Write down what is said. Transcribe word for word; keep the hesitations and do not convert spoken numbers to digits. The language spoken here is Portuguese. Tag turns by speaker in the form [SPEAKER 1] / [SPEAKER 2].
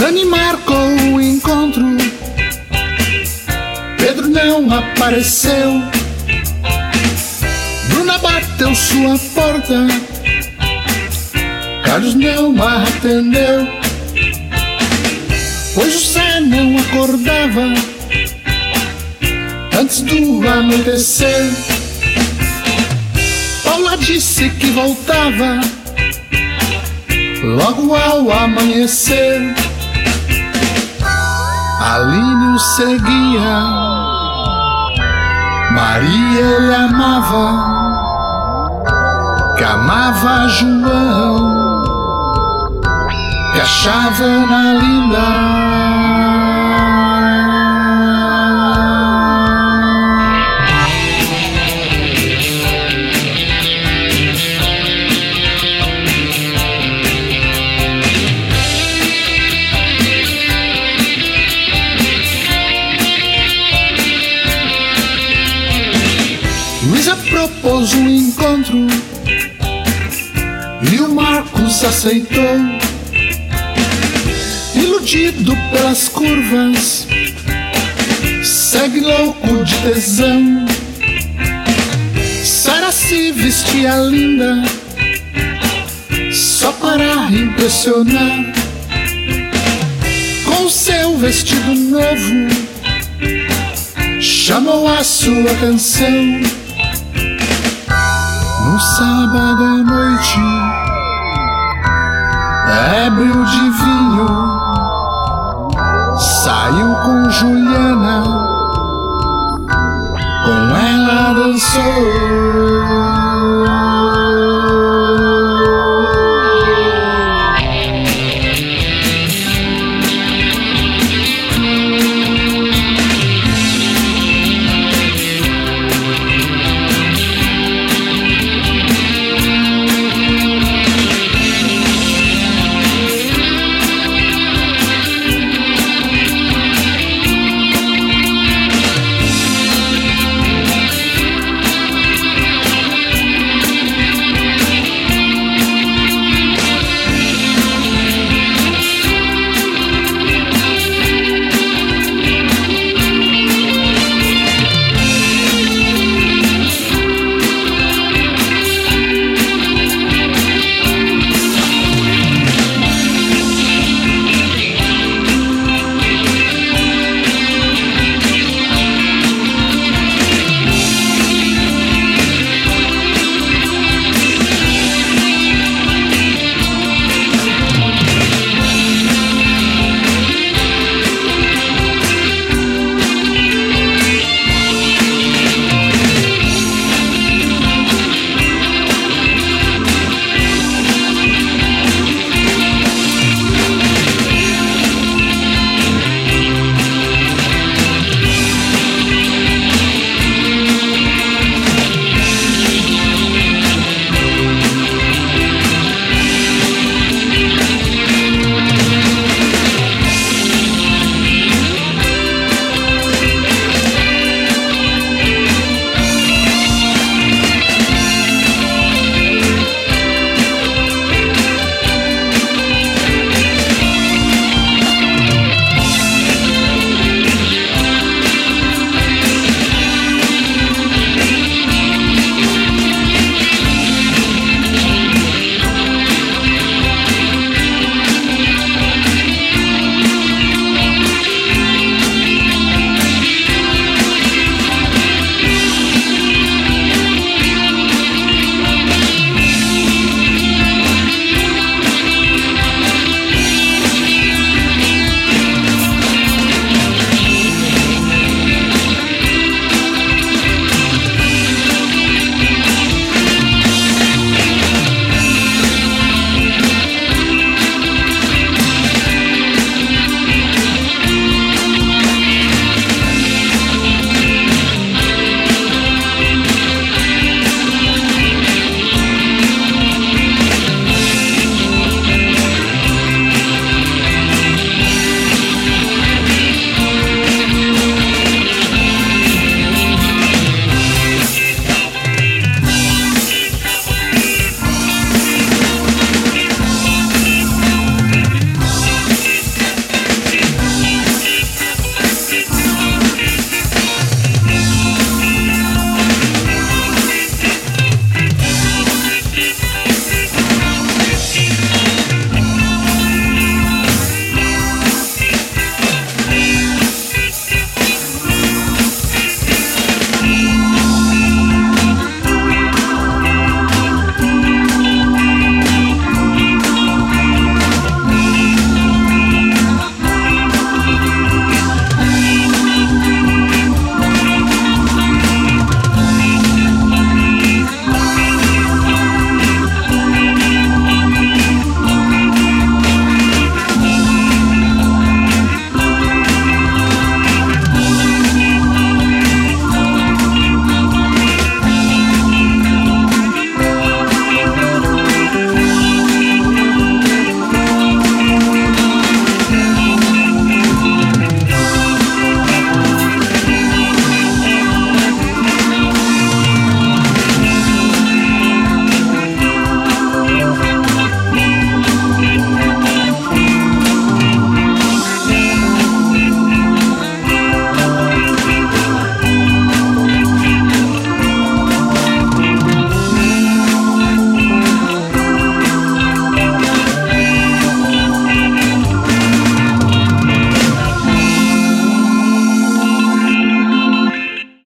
[SPEAKER 1] Dani marcou o encontro, Pedro não apareceu. Bruna bateu sua porta, Carlos não atendeu, pois José não acordava antes do anoitecer. Paula disse que voltava logo ao amanhecer. Aline o seguia, Maria ele amava, que amava João, que achava Ana linda. Luísa propôs um encontro e o Marcos aceitou. Iludido pelas curvas, segue louco de tesão. Sara se vestia linda só para impressionar, com seu vestido novo chamou a sua atenção. No sábado à noite, ébrio de vinho, saiu com Juliana, com ela dançou.